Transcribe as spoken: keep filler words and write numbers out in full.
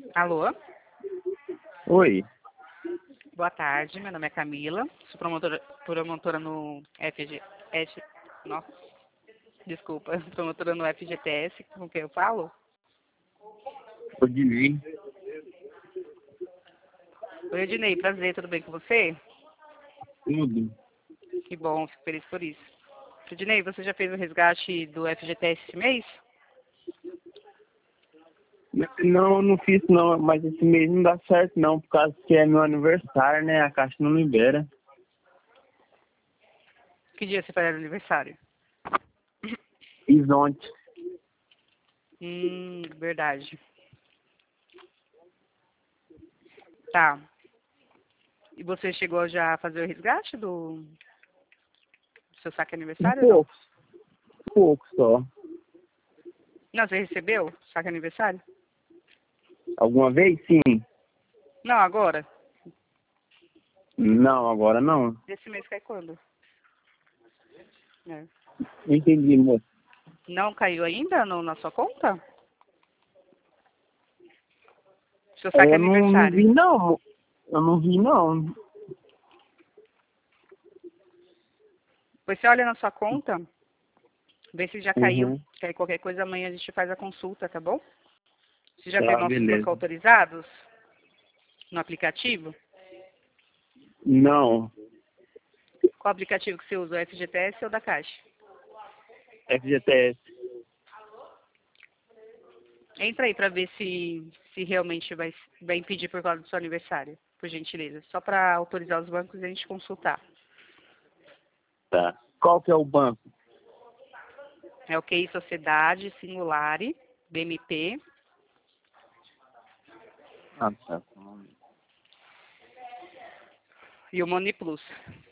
Alô? Oi. Boa tarde, meu nome é Camila, sou promotora, promotora no F G... F, nossa, desculpa, promotora no F G T S, com quem eu falo? Odinei. Oi, Ednei, prazer, tudo bem com você? Tudo. Que bom, fico feliz por isso. Ednei, você já fez o resgate do F G T S esse mês? Não, não fiz não, mas esse mês não dá certo não, por causa que é meu aniversário, né? A Caixa não libera. Que dia você faz aniversário? Isonte. Hum, verdade. Tá. E você chegou já a fazer o resgate do, do seu saque Um aniversário ou não? pouco. Um pouco só. Não, você recebeu saque aniversário? Alguma vez? Sim. Não, agora. Não, agora não. Esse mês cai quando? É. Não entendi, moço. Não caiu ainda no, na sua conta? Seu saque Eu não, não aniversário. vi não. Eu não vi não. Depois você olha na sua conta, vê se já caiu. Uhum. Que aí qualquer coisa amanhã a gente faz a consulta, tá bom? Você já vê Tá, nossos bancos beleza. autorizados no aplicativo? Não. Qual aplicativo que você usa? O F G T S ou da Caixa? F G T S. Entra aí pra ver se, se realmente vai, vai impedir por causa do seu aniversário, por gentileza. Só para autorizar os bancos e a gente consultar. Tá. Qual que é o banco? É o Q I Sociedade, Singulare, B M P, Ah, tá. e o Money Plus.